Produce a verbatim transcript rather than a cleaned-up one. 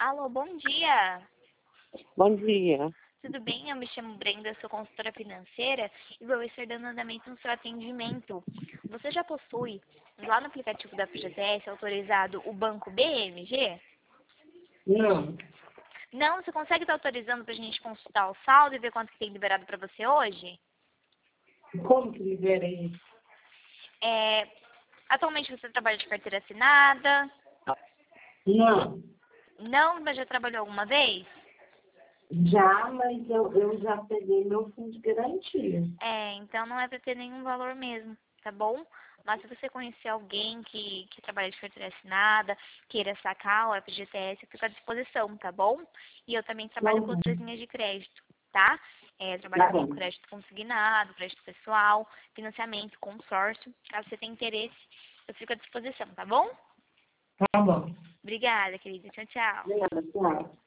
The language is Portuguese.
Alô, bom dia. Bom dia. Tudo bem? Eu me chamo Brenda, sou consultora financeira e vou estar dando andamento no seu atendimento. Você já possui, lá no aplicativo da F G T S, autorizado o banco B M G? Não. Não? Você consegue estar autorizando para a gente consultar o saldo e ver quanto que tem liberado para você hoje? Como que libera isso? É, atualmente você trabalha de carteira assinada? Não. Não, mas já trabalhou alguma vez? Já, mas eu, eu já peguei meu fundo de garantia. É, então não é para ter nenhum valor mesmo, tá bom? Mas se você conhecer alguém que, que trabalha de carteira assinada, queira sacar o F G T S, eu fico à disposição, tá bom? E eu também Tá trabalho com bom. outras linhas de crédito, tá? É, eu trabalho Tá com bom. crédito consignado, crédito pessoal, financiamento, consórcio. Caso você tenha interesse, eu fico à disposição, tá bom? Tá bom. Obrigada, querida. Tchau, tchau. Obrigada, tchau.